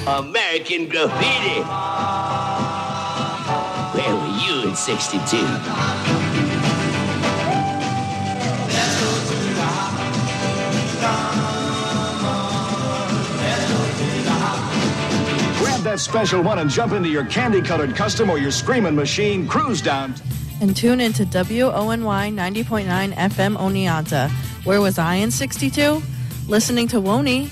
American Graffiti. Where were you in 62? That special one and jump into your candy-colored custom or your screaming machine. Cruise down. And tune into WONY 90.9 FM Oneonta. Where was I in 62? Listening to Woney.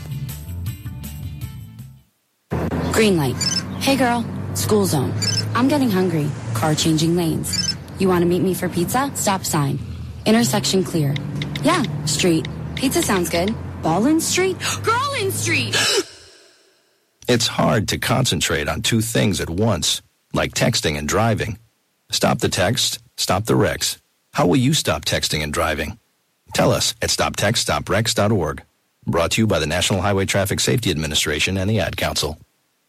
Green light. Hey girl, school zone. I'm getting hungry. Car changing lanes. You want to meet me for pizza? Stop sign. Intersection clear. Yeah, street. Pizza sounds good. Ballin Street? Girlin Street! It's hard to concentrate on two things at once, like texting and driving. Stop the text, stop the wrecks. How will you stop texting and driving? Tell us at stoptextstopwrecks.org. Brought to you by the National Highway Traffic Safety Administration and the Ad Council.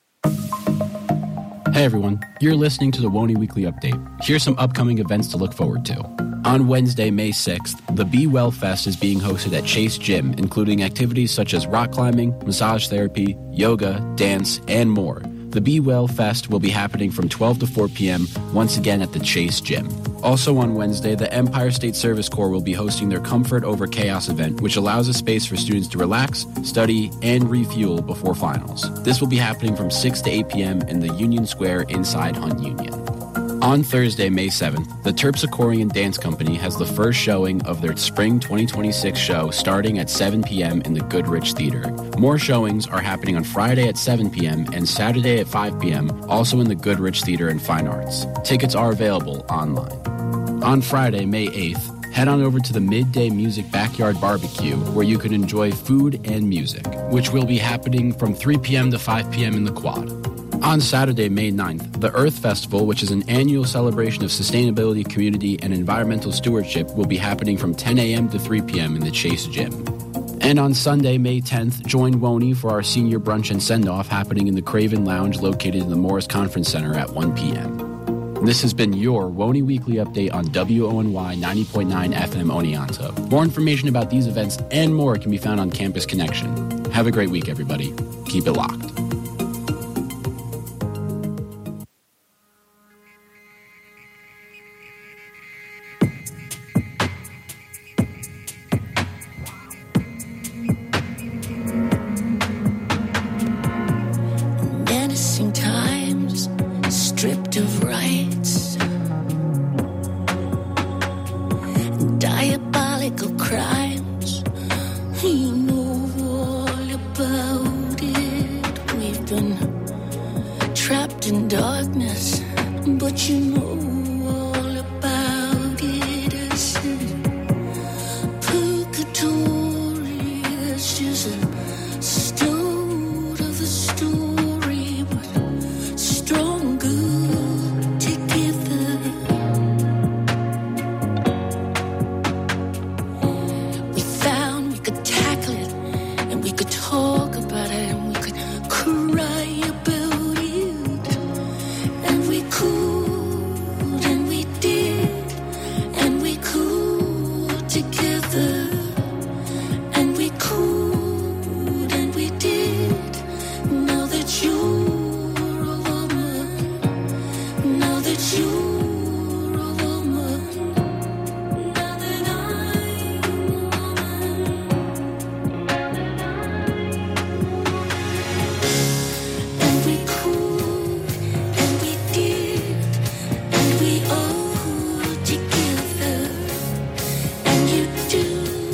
Hey everyone, you're listening to the Woney Weekly Update. Here's some upcoming events to look forward to. On Wednesday, May 6th, the Be Well Fest is being hosted at Chase Gym, including activities such as rock climbing, massage therapy, yoga, dance, and more. The Be Well Fest will be happening from 12 to 4 p.m., once again at the Chase Gym. Also on Wednesday, the Empire State Service Corps will be hosting their Comfort Over Chaos event, which allows a space for students to relax, study, and refuel before finals. This will be happening from 6 to 8 p.m. in the Union Square inside Hunt Union. On Thursday, May 7th, the Terpsichorean Dance Company has the first showing of their Spring 2026 show starting at 7 p.m. in the Goodrich Theater. More showings are happening on Friday at 7 p.m. and Saturday at 5 p.m., also in the Goodrich Theater and Fine Arts. Tickets are available online. On Friday, May 8th, head on over to the Midday Music Backyard Barbecue, where you can enjoy food and music, which will be happening from 3 p.m. to 5 p.m. in the Quad. On Saturday, May 9th, the Earth Festival, which is an annual celebration of sustainability, community, and environmental stewardship, will be happening from 10 a.m. to 3 p.m. in the Chase Gym. And on Sunday, May 10th, join Woney for our senior brunch and send-off happening in the Craven Lounge located in the Morris Conference Center at 1 p.m. This has been your Woney Weekly Update on WONY 90.9 FM Oneonta. More information about these events and more can be found on Campus Connection. Have a great week, everybody. Keep it locked. Do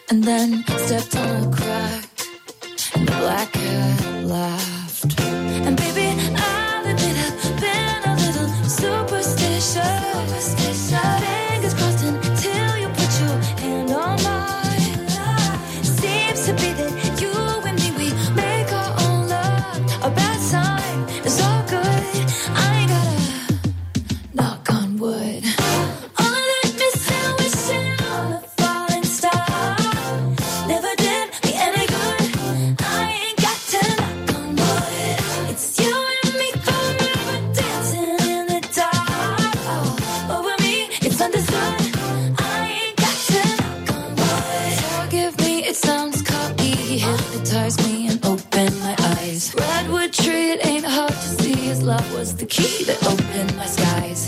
and then stepped on a crack, and the black cat laughed. And baby, I'll admit I've been a little superstitious. Fingers crossed until you put your hand on mine. Seems to be that you and me, we make our own love. A bad sign is all good. I ain't gotta knock on wood. All of that missing, wishing on a falling star never did me any good. I ain't got to knock on wood. It's you and me forever dancing in the dark. Oh, over me, it's understood. I ain't got to knock on wood. Forgive me, it sounds cocky. Hypnotize me and open my eyes. Redwood tree, it ain't hard to see. His love was the key that opened my skies.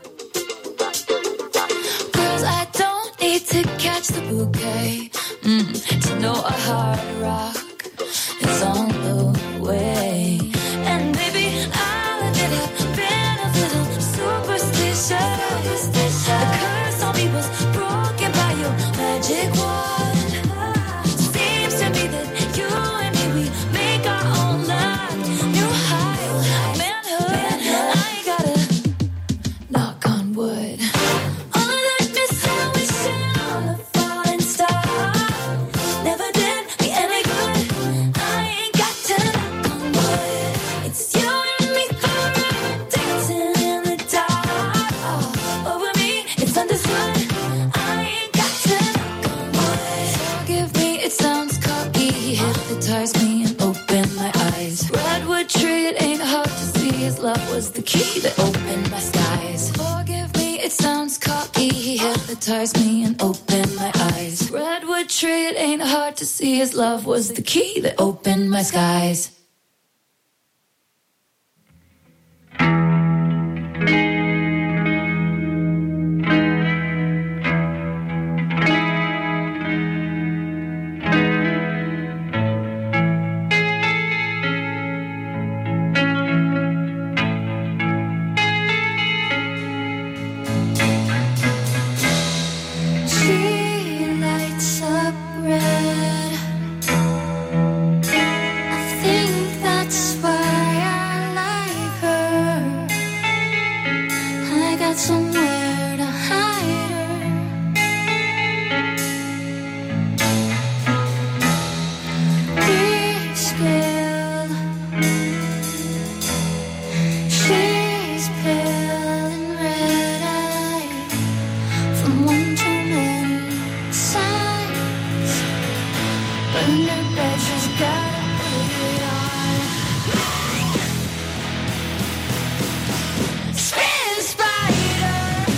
Girls, I don't need to catch the bouquet to know a hard rock is on the way. And baby, I'll admit I've been a little superstitious. The curse on me was broken by your magic wand. Seems to me that you and me, we make our own luck. New high manhood. I ain't gotta knock on wood. All of that missing, wishing on a falling star never did me any good. I ain't got to knock on wood. It's you and me forever dancing in the dark. Oh, over me, it's understood. I ain't got to knock on wood. Forgive me, it sounds cocky. Hypnotize me and open my eyes. Redwood tree, it ain't hard to see. His love was the key that opened my skies. Forgive me, it sounds cocky. Hypnotize me and open my eyes. Redwood tree, it ain't hard to see. His love was the key that opened my skies. She lights up red. I think that's why I like her. I got somewhere to hide her. Be still. She's pale and red eyed from one too many signs. But in her bed, she's gotta put it on. Spin spider.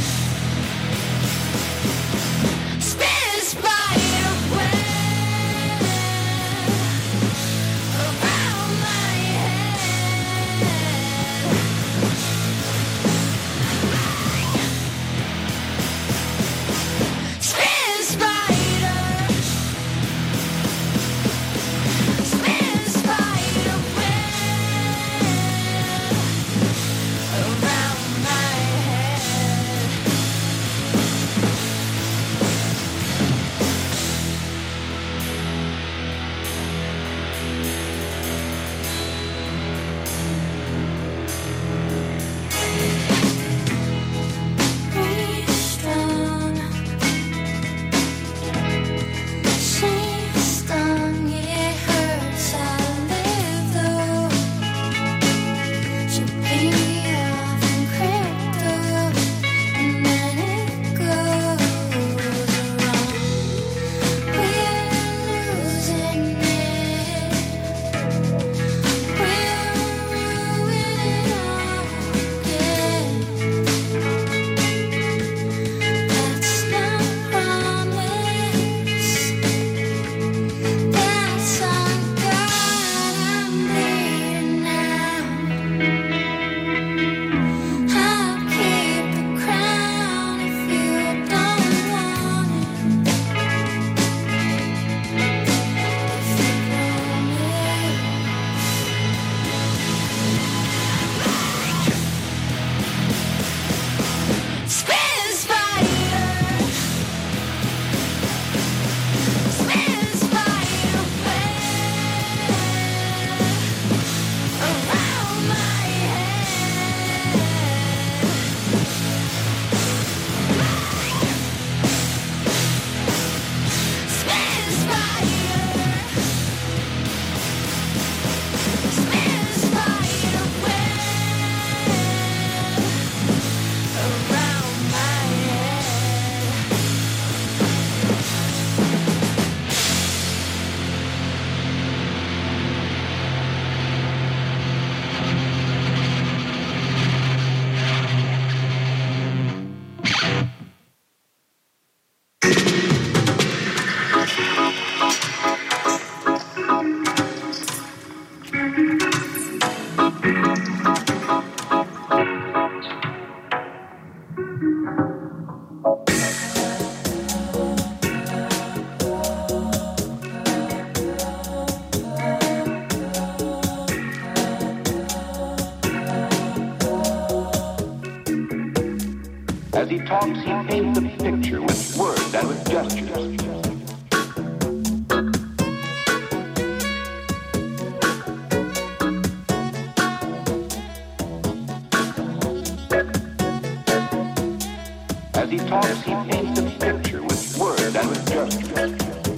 talks, he paints a picture with words and with gestures. As he talks, he paints a picture with words and with gestures.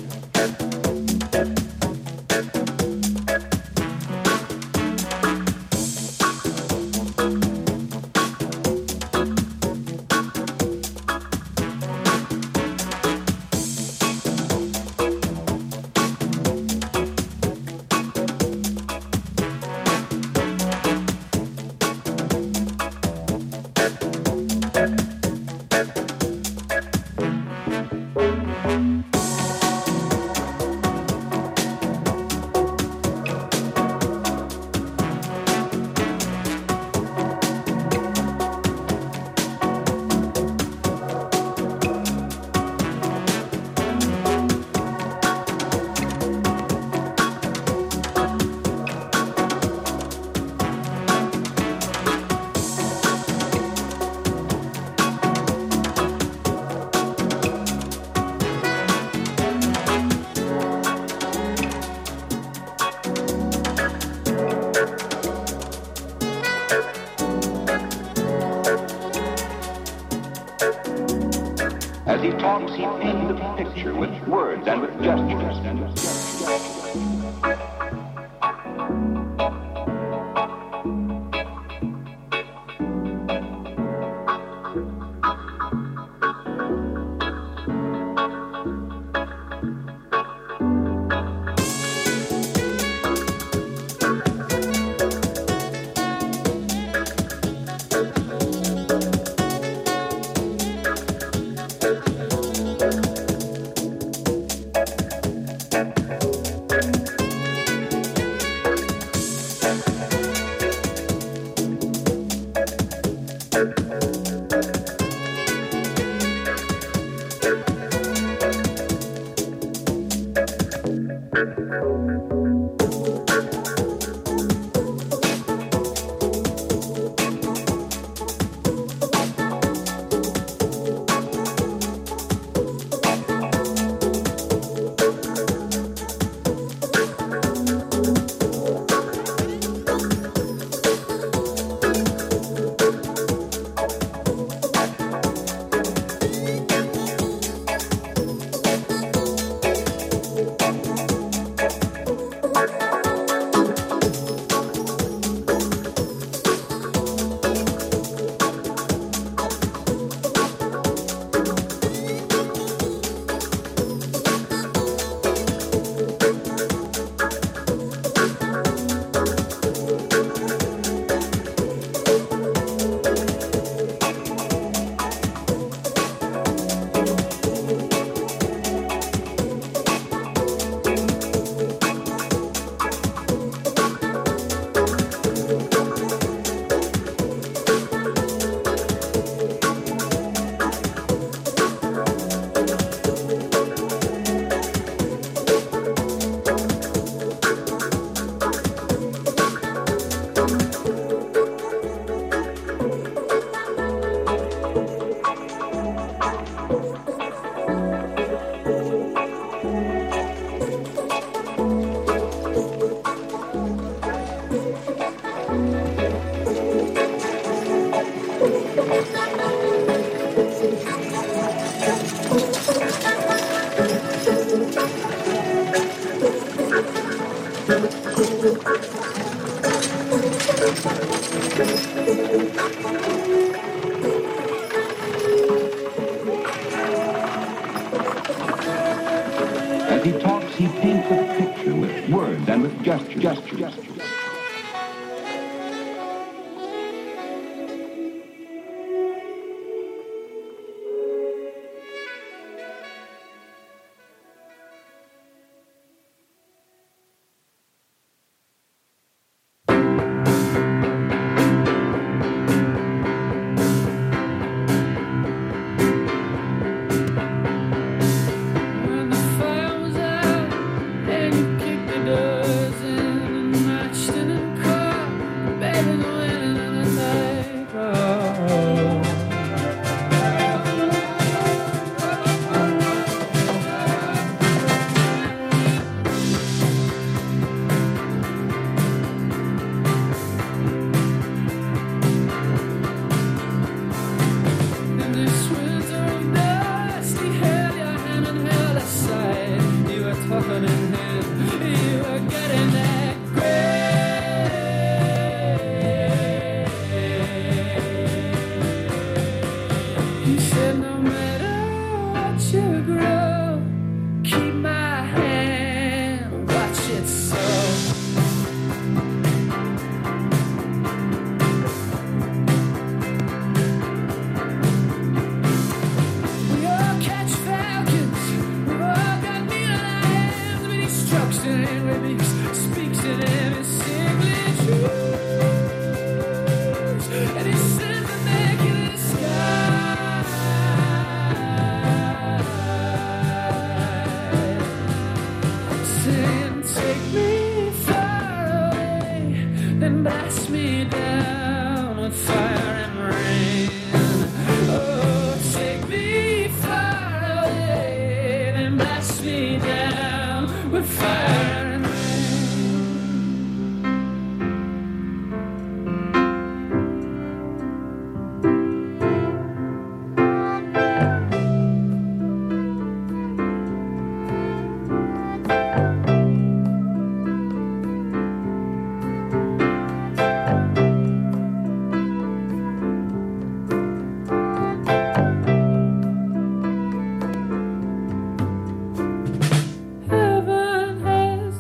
As he talks, he paints a picture with words and with gestures. As he talks, he paints a picture with words and with gestures. When the fire was out and you kicked the doors in and matched You said no matter what you grow, keep my hand, watch it so. We all catch falcons, we all got neon hands, but he strokes and every speaks in every single truth, and he sends them back in the sky. Saying, take me far away, then blast me down with fire and rain. Oh, take me far away, then blast me down with fire and rain. Heaven has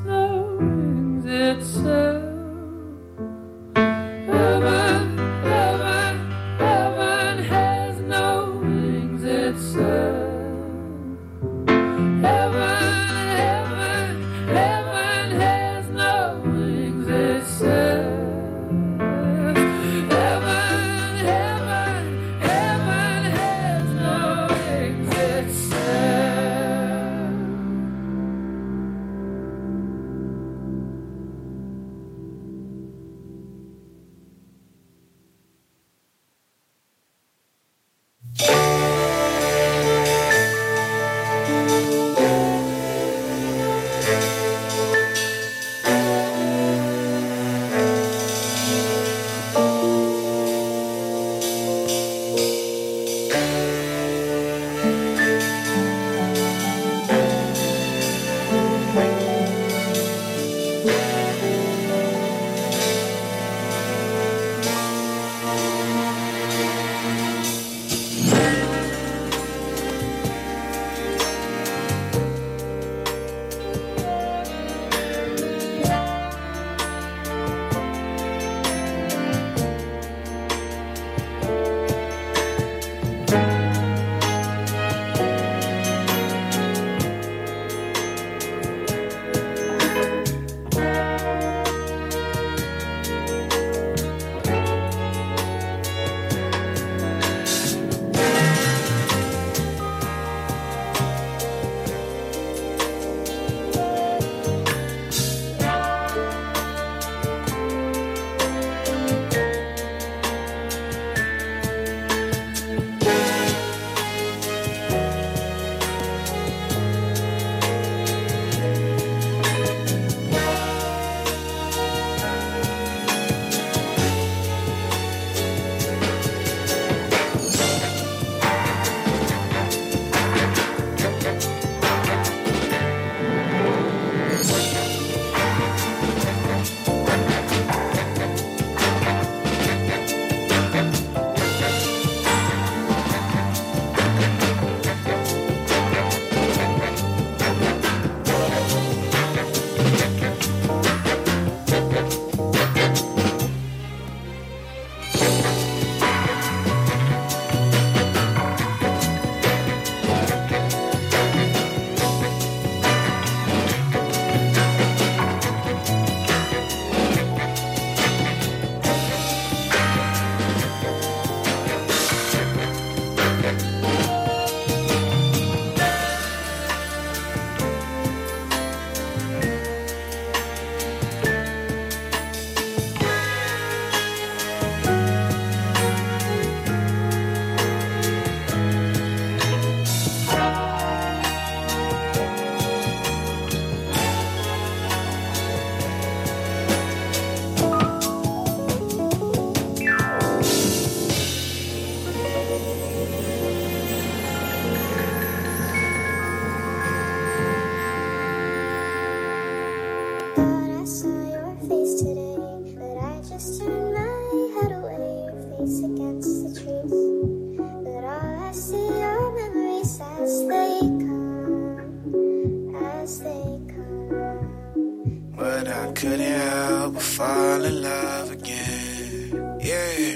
couldn't help but fall in love again. Yeah.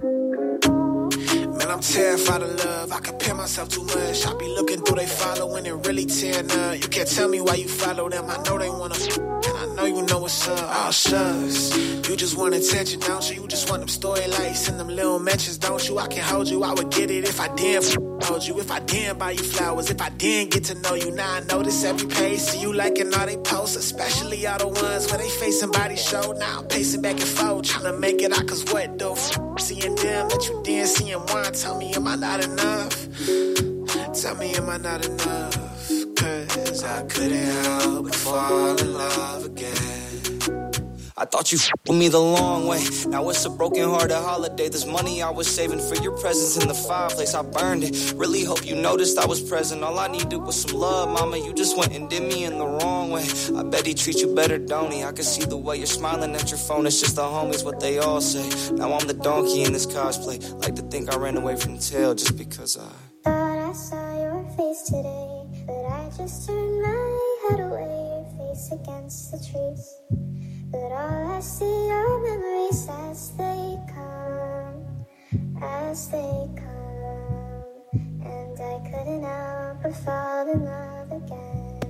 Man, I'm terrified of love. I compare myself too much. I be looking through they following and really tearing up. You can't tell me why you follow them. I know they wanna and I know you know what's up. Oh, shucks. You just want attention, don't you? You just want them story lights and them little mentions, don't you? I can hold you. I would get it if I didn't hold you. If I didn't buy you flowers. If I didn't get to know you. Now I notice every page. See you liking all they posts. Especially all the ones where they face somebody show. Now I'm pacing back and forth. Trying to make it out. Cause what the seeing them that you didn't see in one. Tell me, am I not enough? Tell me, am I not enough? Cause I couldn't help but fall in love again. I thought you with me the long way. Now it's a broken-hearted holiday. This money I was saving for your presence in the fireplace, I burned it. Really hope you noticed I was present. All I needed was some love, mama. You just went and did me in the wrong way. I bet he treats you better, don't he? I can see the way you're smiling at your phone. It's just the homies, what they all say. Now I'm the donkey in this cosplay. Like to think I ran away from the tail just because I thought I saw your face today, but I just turned my head away. Your face against the trees. But all I see are memories as they come, and I couldn't help but fall in love again.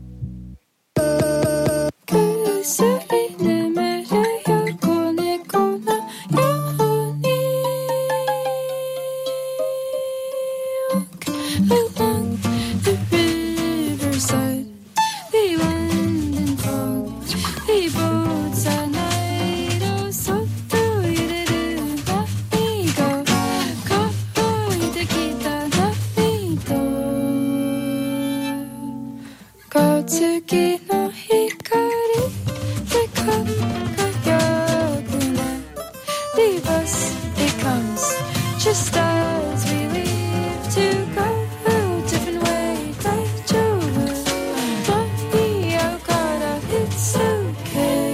Along the riverside, the wind and fog, the boats at night. Oh, so do you let me go? Koi de kita let me go. Kotsuki no hikari de kakayakune. Leave us, it comes just as we leave to go a different way. Daijoubu, money out kara, it's okay.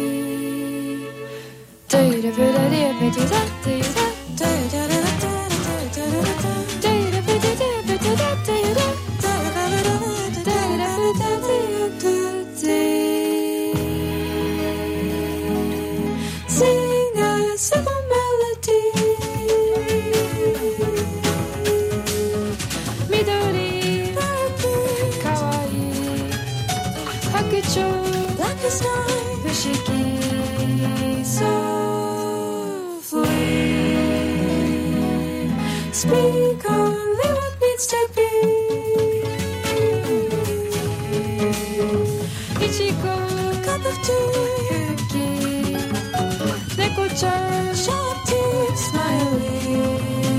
Sing a simple melody. Midori, kawaii, hakuchou, black as night, fushigi, softly. Speak only what needs to be. Ichigo, cup of tea, Yuki, neko-chan, sharp teeth, smiling.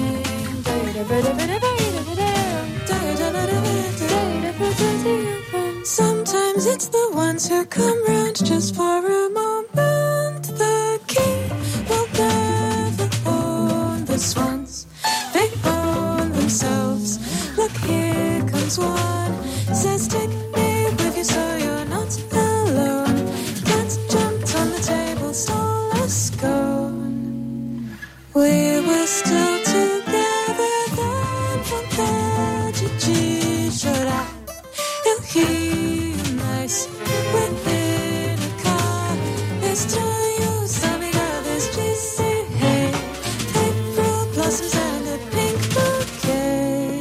Sometimes it's the ones who come round just for a moment. The king will never own the swans. They own themselves. Look, here comes one. Says, take me with you so you're not alone. Cats jumped on the table, stole a scone. We were still together then. Fontaine, should I? He'll hear nice within a car. It's time something of this juicy hay. April blossoms and a pink bouquet.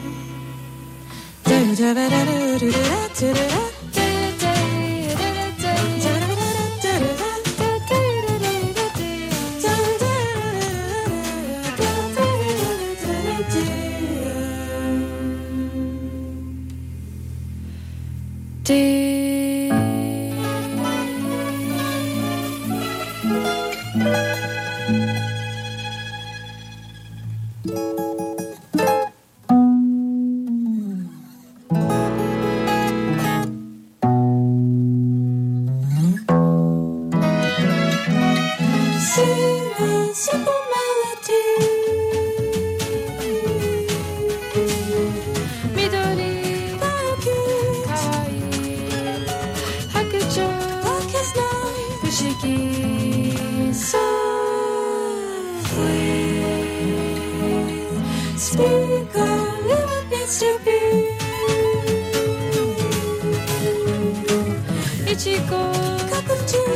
Sing a simple melody. Midori, kawaii, hakuchou, black as night, fushigi, softly. Speak only what needs to be. Ichigo, cup of tea.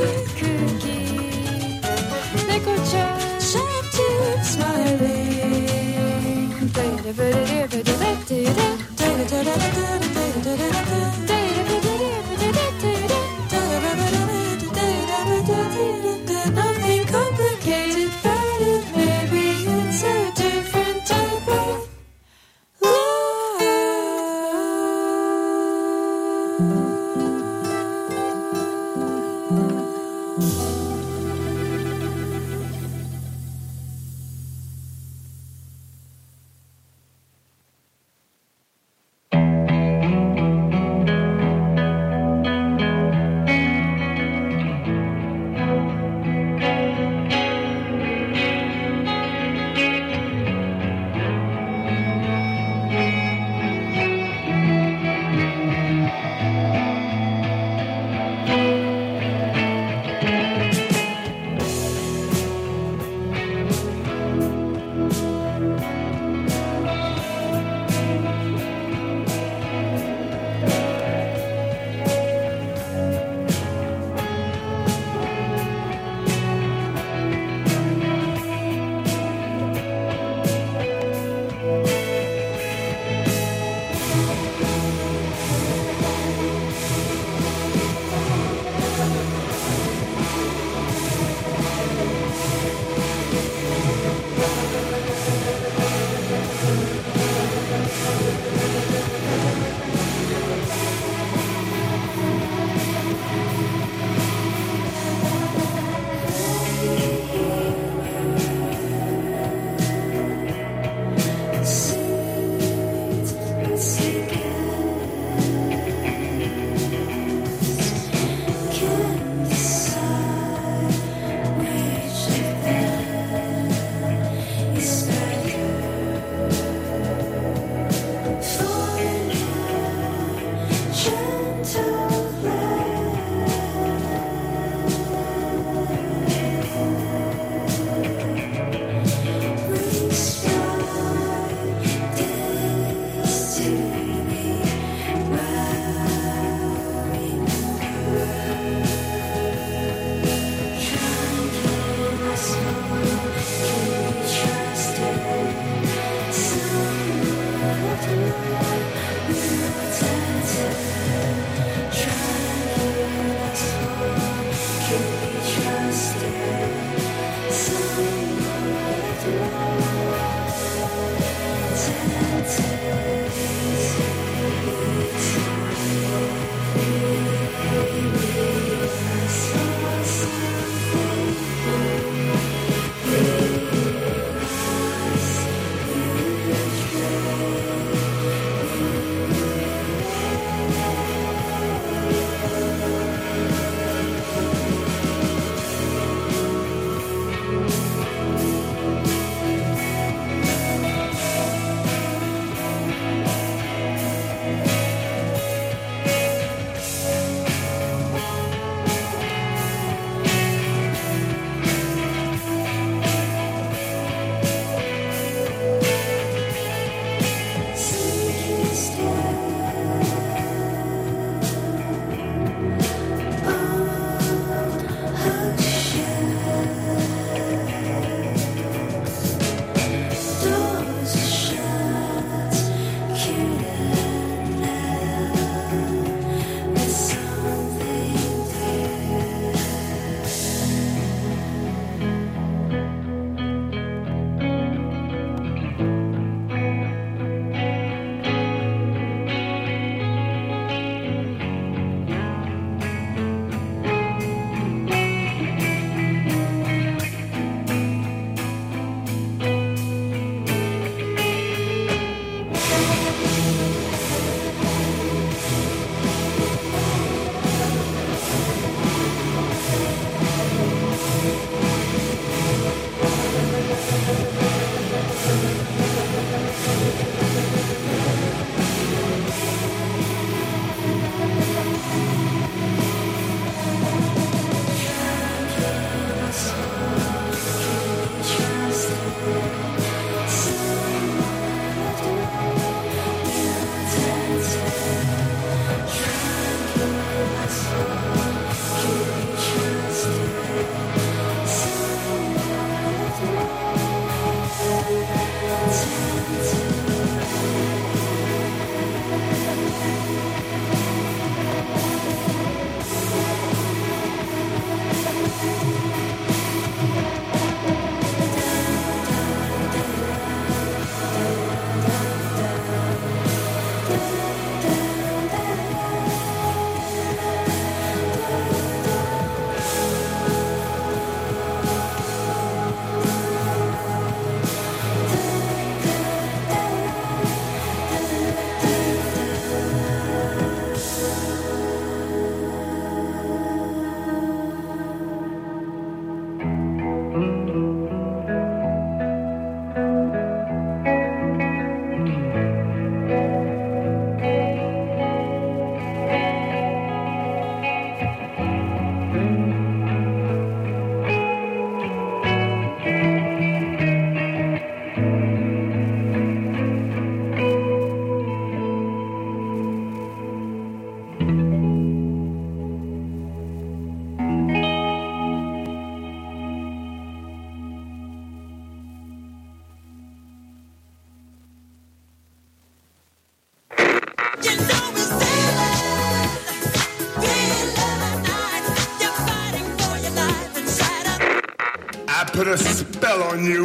put a spell on you.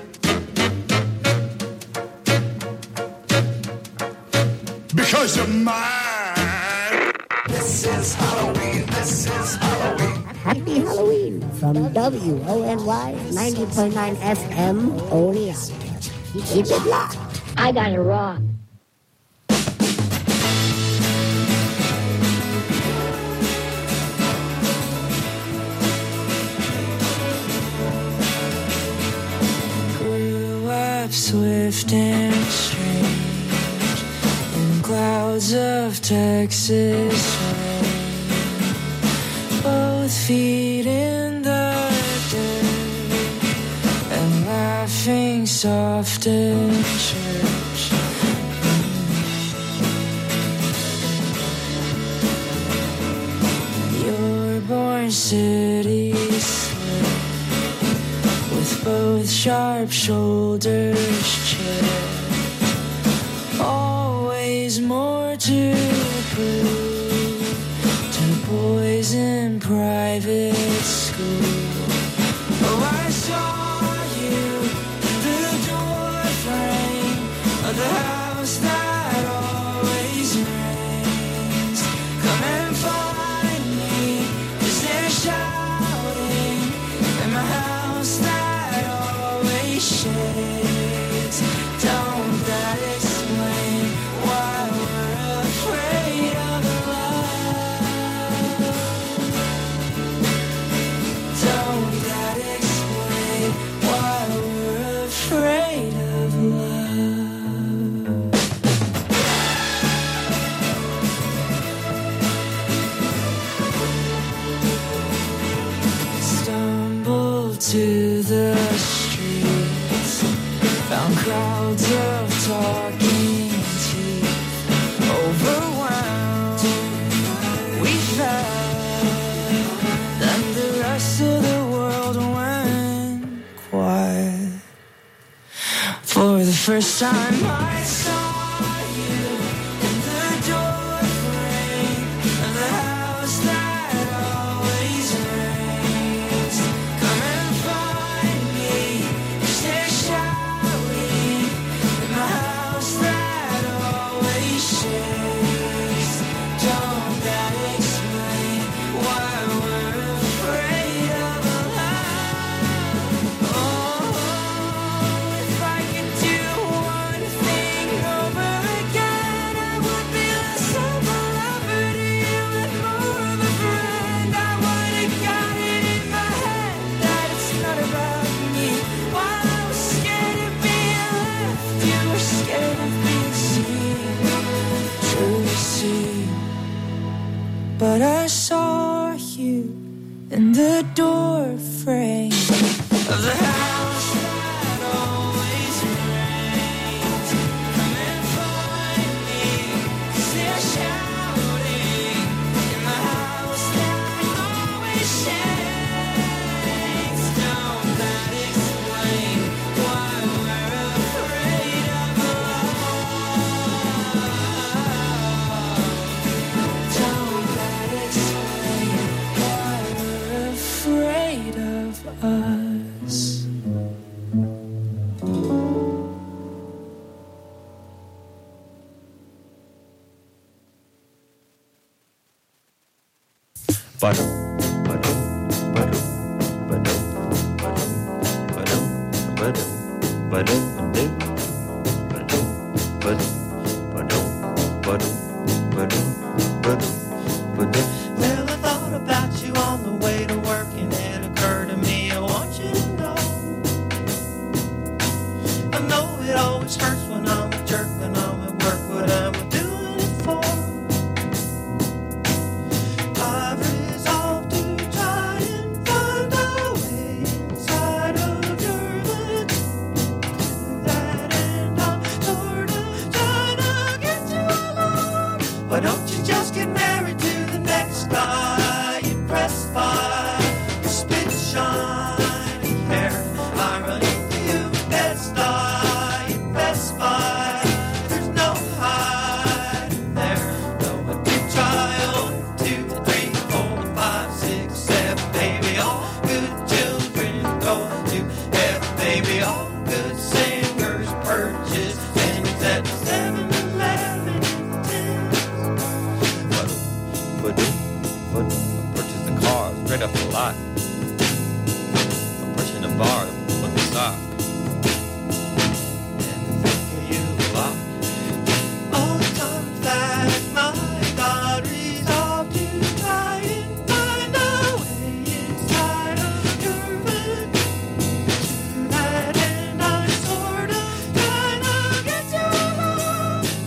Because you're mine. This is Halloween. This is Halloween. Happy Halloween from WONY 90.9 FM Oneonta. Keep it locked. I got it wrong. Grew up swift and strange in clouds of Texas rain. Both feet in the dirt and laughing soft in church. Your born city slit with both sharp shoulders checked. Always more to prove to boys in private school. Oh, I saw you in the door frame of the house that always rains. Come and find me, 'cause they're shouting in my house that always shakes. Don't that explain why we're afraid of love? Don't that explain why we're afraid of love? Stumbled to the streets, found crowds of talking teeth. Overwhelmed, we felt, then the rest of the world went quiet. For the first time I saw you in the doorframe of the house that always rains. Come and find me, 'cause they're shouting in my house that always shakes. Don't that explain why we're afraid of love? Oh, if I could do one thing over again, I would be less of a lover to you and more of a friend. I would have got it in my head that it's not about me. While I was scared of being left, you were scared of being seen. Truly seen. But I saw you in the door frame of the house that always rains. Come and find me, 'cause they're shouting in the house that always shakes. Don't that explain why we're afraid of love? Don't that explain why we're afraid of us? Well, I thought about you on the way to work, and it occurred to me, I want you to know. I know it always hurts when I'm a jerk, when I'm at work, what am I doing it for? I've resolved to try and find a way inside of your lips. That and I'm sort of trying to get you alone. Why don't you just get mad?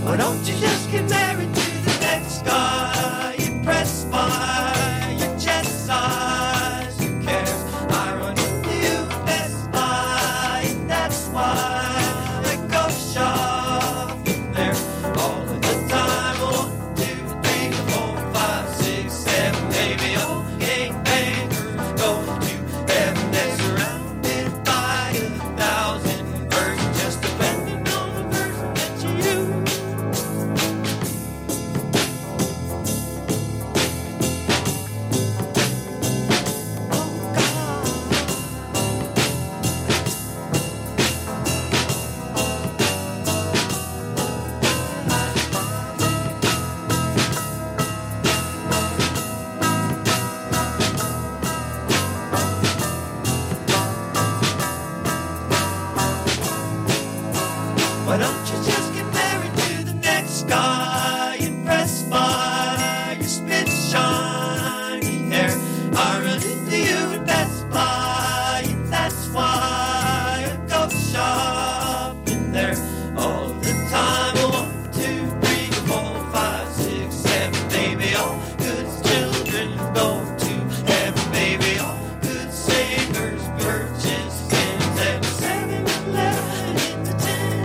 Why don't you just get married to the next guy? Impressed by your chest size. Who cares? I run into you at Best Buy, and that's why I go shopping there all of the time. 1, 2, 3, 4, 5, 6, 7, maybe all 8 bangers go to heaven. They're surrounded by 1,000 birds, just depending on the person that you use. Why don't you just get married to the next guy? Impressed by your spit shiny hair. I run into you at Best Buy, and that's why I go shopping there all the time. 1, 2, 3, 4, 5, 6, 7, baby. All good children go to heaven, baby. All good singers purchase sins at 7-Eleven in the 10.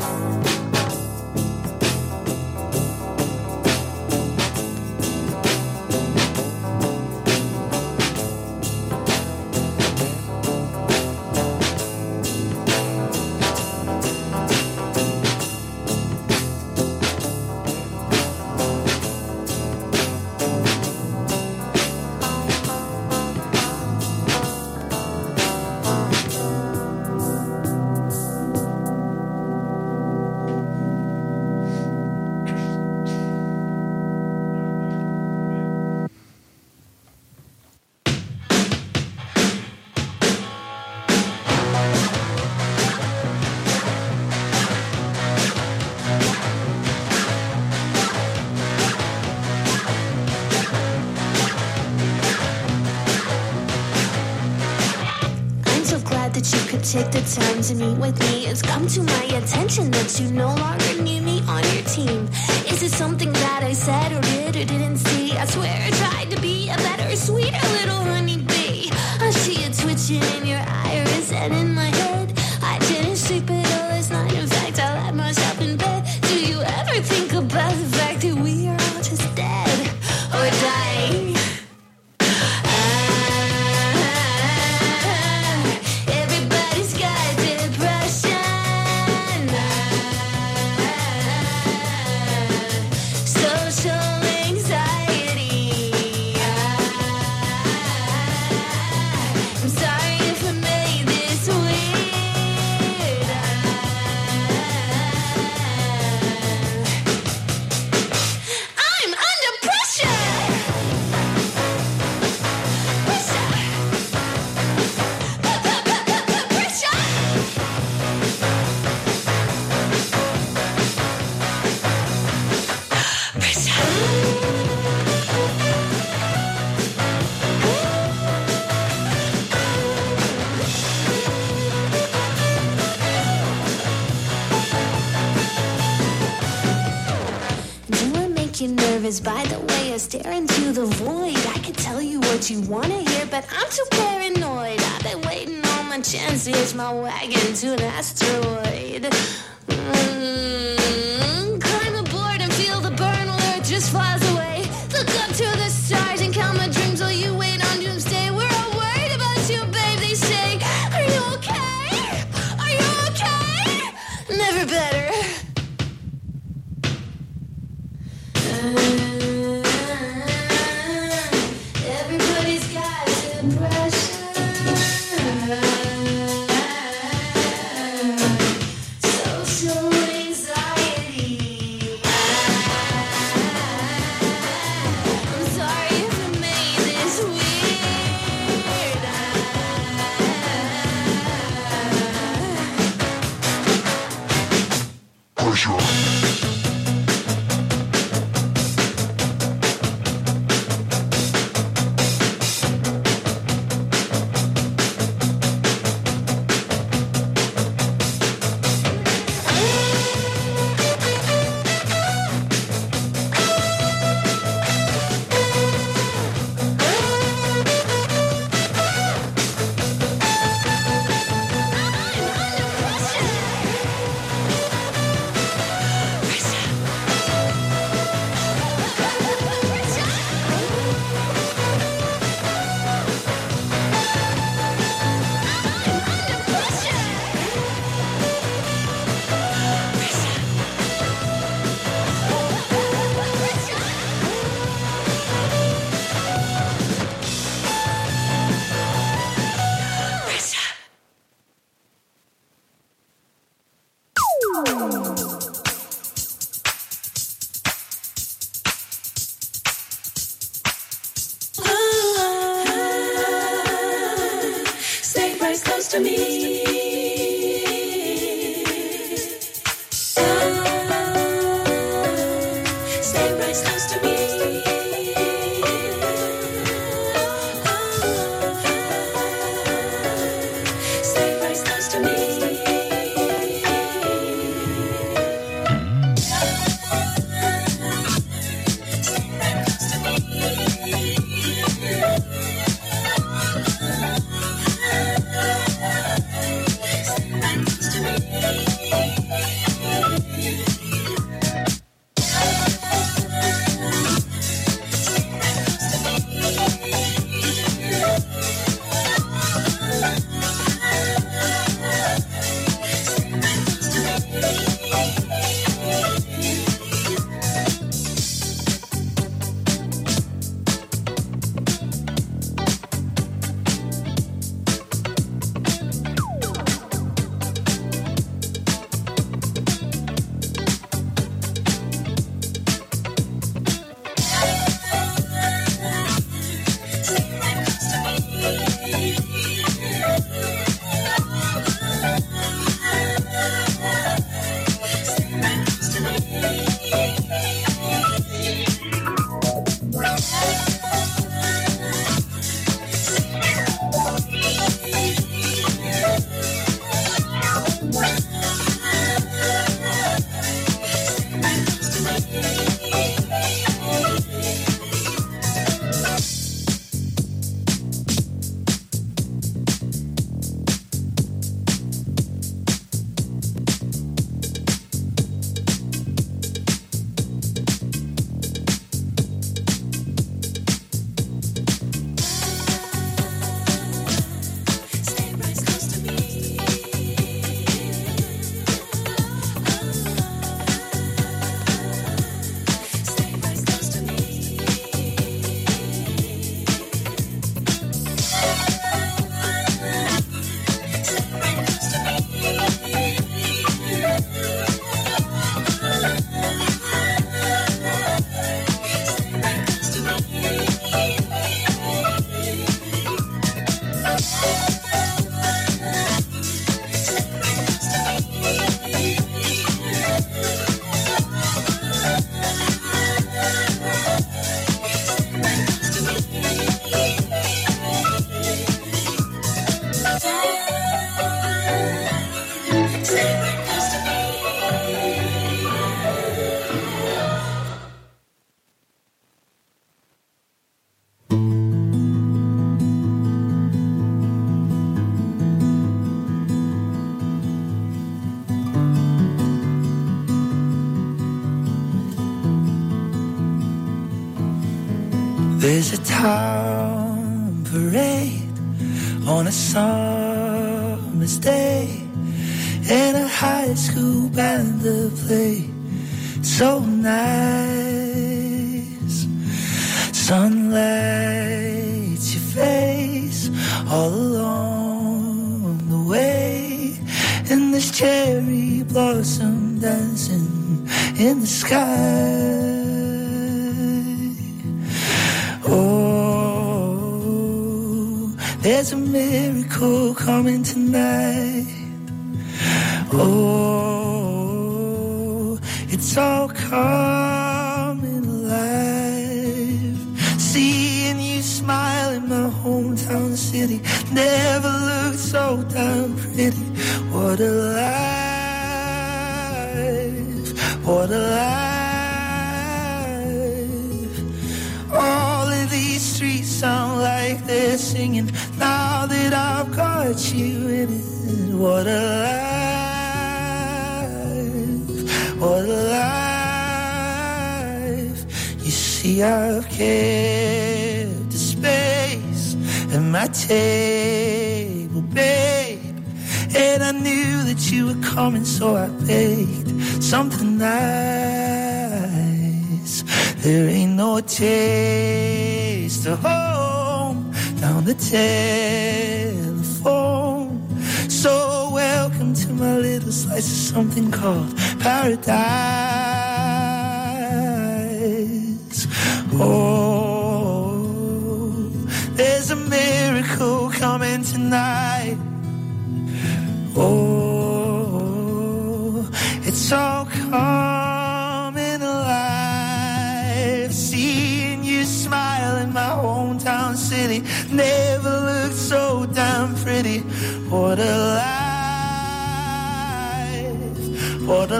I'm so glad that you could take the time to meet with me. It's come to my attention that you no longer need me on your team. Is it something that I said or did or didn't see? I swear I tried to be a better, sweeter little honeybee. I see it twitching in your iris and in my head. I didn't sleep at all last night. In fact, I let myself in bed. Do you ever think about the fact that we are all just dead or dying? Everybody's got depression, social anxiety. I'm sorry if I made this weird. I'm under pressure. Do I make you nervous by the way I stare into the void? I could tell you what you want to hear, but I'm too paranoid. I've been waiting on my chance to hitch my wagon to an asteroid. Climb aboard and feel the burn while Earth just flies away. Look up to the stars and count my dreams while you wait on doomsday. We're all worried about you, babe, they say. Are you okay? Are you okay? Never better. Everybody's got depression, social anxiety. I'm sorry if I made this weird. to me. Stay right close to me. Stay right close to me. There's a town parade on a summer's day, and a high school band to play so nice. Sun lights your face all along the way, and there's cherry blossom dancing in the sky. Oh, there's a miracle coming tonight. Oh, it's all coming alive. Seeing you smile in my hometown city never looked so damn pretty. What a life, what a life. All of these streets sound like they're singing now that I've got you in it. What a life, what a life. You see, I've kept a space at my table, babe, and I knew that you were coming, so I baked something nice. There ain't no taste of home down the telephone. So welcome to my little slice of something called paradise. Oh, there's a miracle coming tonight. city never looked so damn pretty. What a life, what a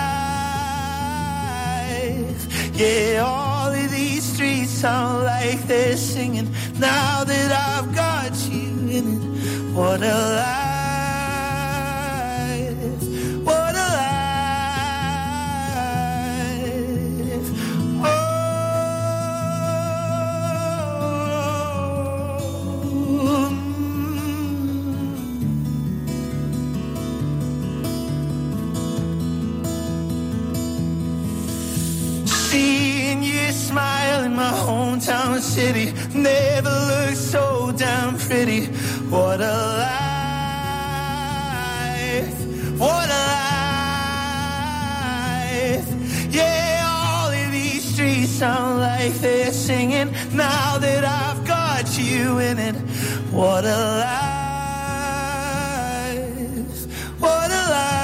life. Yeah, all of these streets sound like they're singing now that I've got you in it. What a life, what a life. Oh, seeing you smile in my hometown city never looked so damn pretty. What a life, what a life. Yeah, all of these streets sound like they're singing now that I've got you in it. What a life, what a life.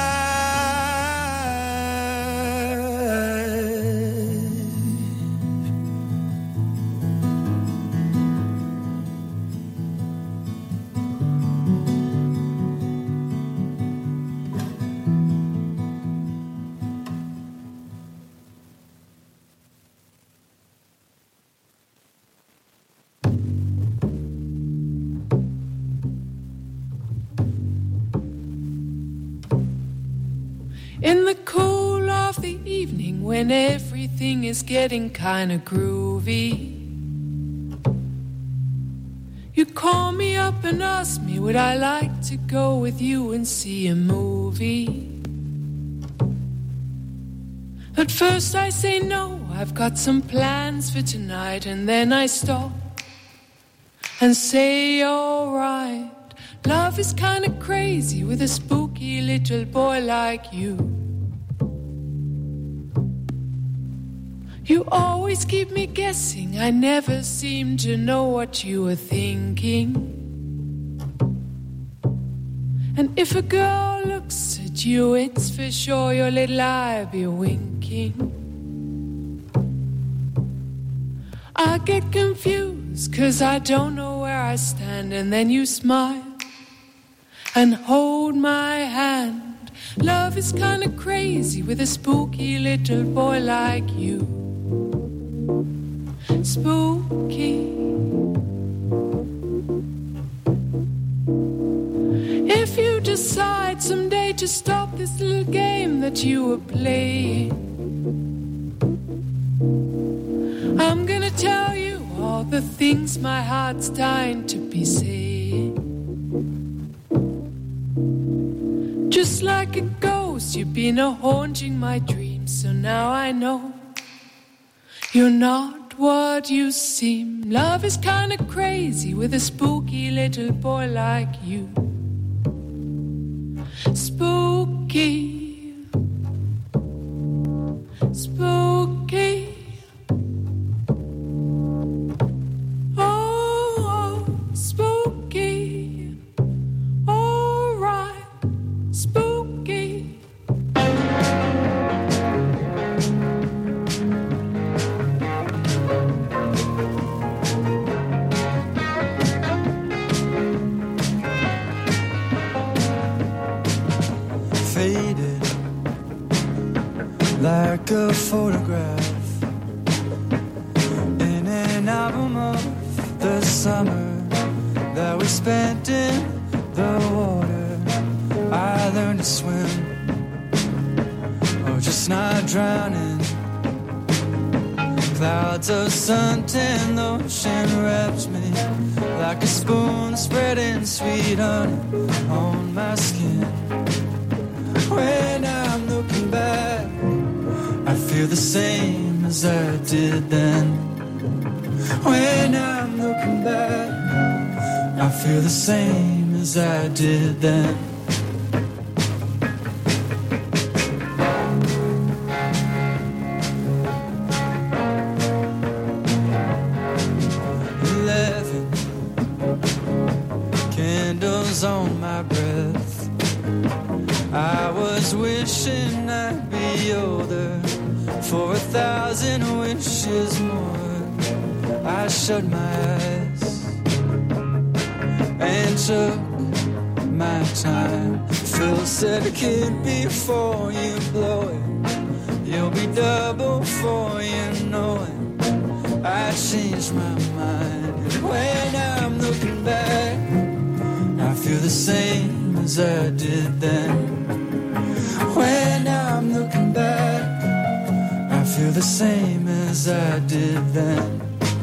In the cool of the evening when everything is getting kinda groovy, you call me up and ask me would I like to go with you and see a movie. At first I say no, I've got some plans for tonight, and then I stop and say alright. Love is kinda crazy with a spooky little boy like you. You always keep me guessing, I never seem to know what you were thinking. And if a girl looks at you, it's for sure your little eye be winking. I get confused, 'cause I don't know where I stand, and then you smile and hold my hand. Love is kinda crazy with a spooky little boy like you. Spooky. If you decide someday to stop this little game that you were playing, I'm gonna tell you all the things my heart's dying to be saying. Just like a ghost, you've been haunting my dreams, so now I know you're not what you seem. Love is kinda crazy with a spooky little boy like you. Spooky, spooky. Oh, spooky. All right, spooky. Faded like a photograph in an album of the summer that we spent in the water. I learned to swim, or just not drowning. Clouds of suntan lotion wraps me like a spoon spreading sweet honey on my skin. When I'm looking back, I feel the same as I did then. When I'm looking back, I feel the same as I did then. Candles on my breath. I was wishing I'd be older for 1,000 wishes more. I shut my eyes and took my time. Phil said it can't be before you blow it. You'll be double before you know it. I changed my mind. And when I'm looking back, I feel the same as I did then. When I'm looking back, I feel the same as I did then.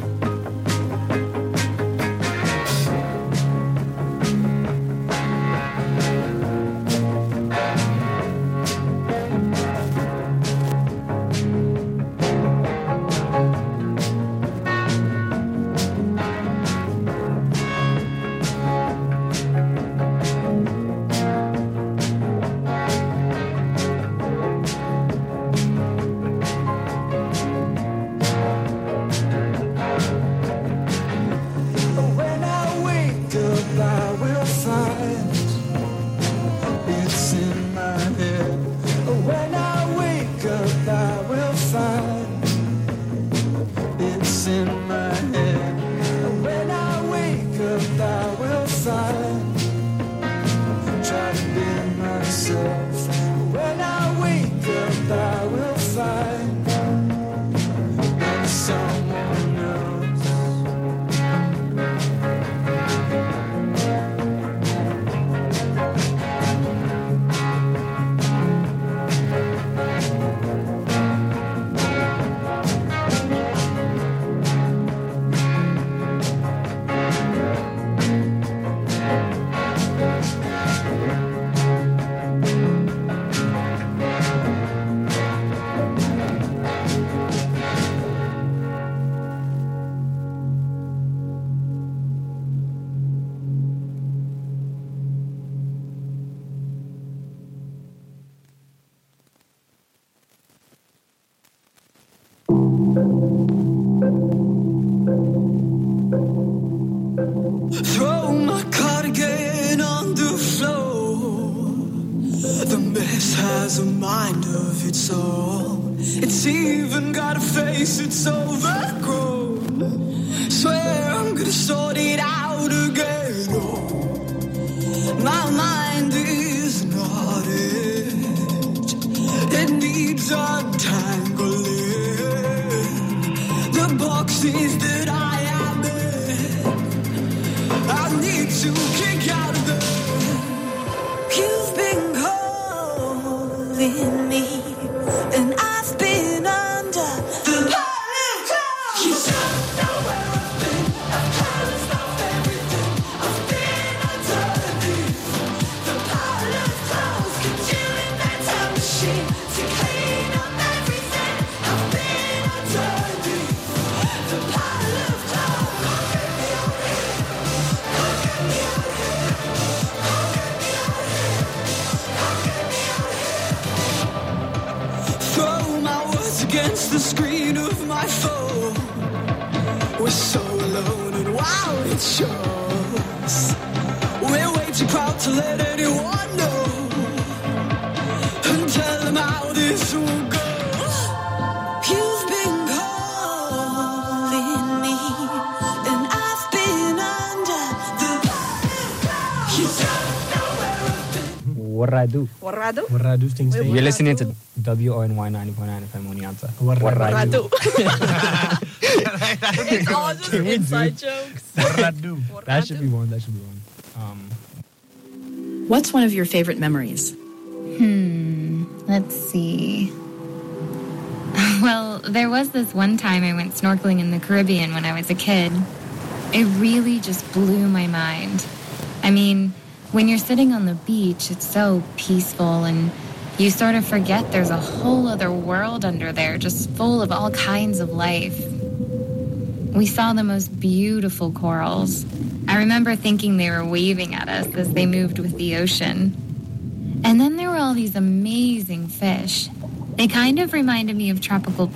Throw my cardigan on the floor. The mess has a mind of its own. It's even got a face, it's overgrown. Swear I'm gonna sort it out again. Oh, my mind is not it. It needs untangling. The boxes that I am in, I need to kick out of them. You've been calling me, and I've been under the light. You don't know where I've been. I've calloused off everything. I've been underneath the pile of clothes, congealing that time machine to clean up everything. I've been underneath the pile of clothes. Come get me out of here. Come get me out of here. Come get me out of here. Come get me out of here. Throw my words against the screen of my phone. We're so alone and wild it shows. We're way too proud to let anyone know and tell them how this will go. You've been calling me, and I've been under the You don't know where I've been. Warradu. Warradu? Warradu things. Wait, You're listening Warradu? to WONY 90.9 FM Oneonta. Warradu. It's It's all just inside jokes. Warradu. That should be one. What's one of your favorite memories? Let's see. Well, there was this one time I went snorkeling in the Caribbean when I was a kid. It really just blew my mind. I mean, when you're sitting on the beach, it's so peaceful and you sort of forget there's a whole other world under there just full of all kinds of life. We saw the most beautiful corals. I remember thinking they were waving at us as they moved with the ocean. And then there were all these amazing fish. They kind of reminded me of tropical